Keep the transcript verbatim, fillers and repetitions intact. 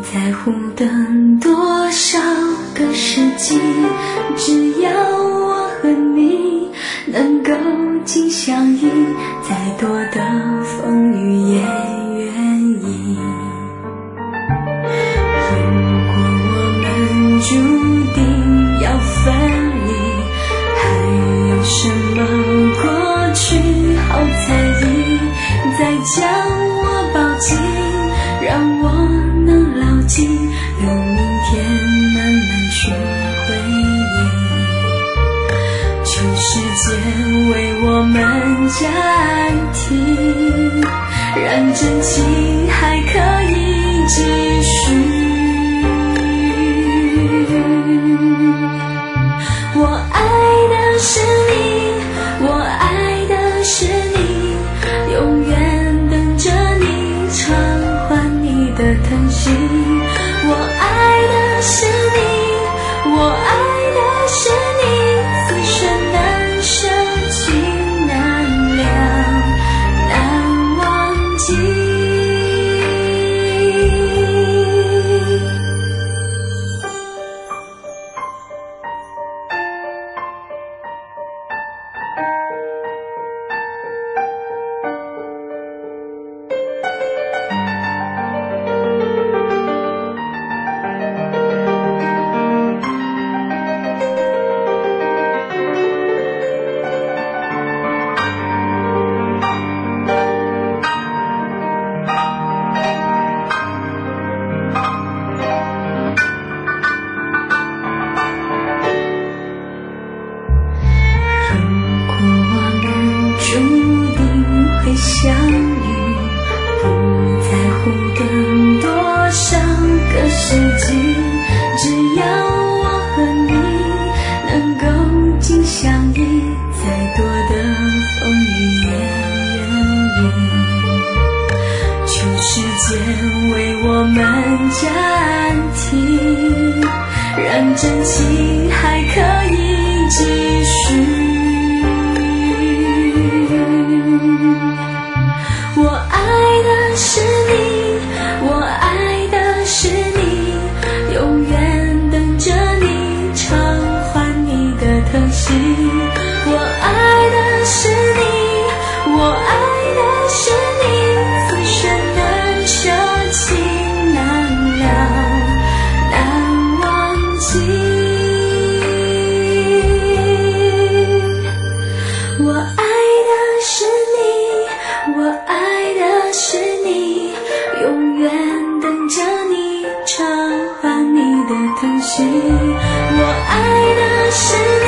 在乎等多少个世纪，只要我和你能够尽相依，再多的风雨也愿意。如果我们注定要分离，还有什么过去好在意？再将我抱紧，让我能牢记，留明天慢慢去回忆。求时间为我们暂停，让真情还可以继续。我爱的是你，我爱的是你，永远等着你偿还你的疼惜。我爱的是你，我爱的是你，此生难舍情难了，难忘记。相遇，不在乎等多少个世纪，只要我和你能够尽相依，再多的风雨也愿意。求时间为我们暂停，让真情还可以继续。我爱的是你，我爱的是你，永远等着你偿还你的疼惜。我爱的是你，我爱的是你，此生难舍情难了，难忘记。我爱的是你，我爱的是你，永远等着你偿还你的疼惜。我爱的是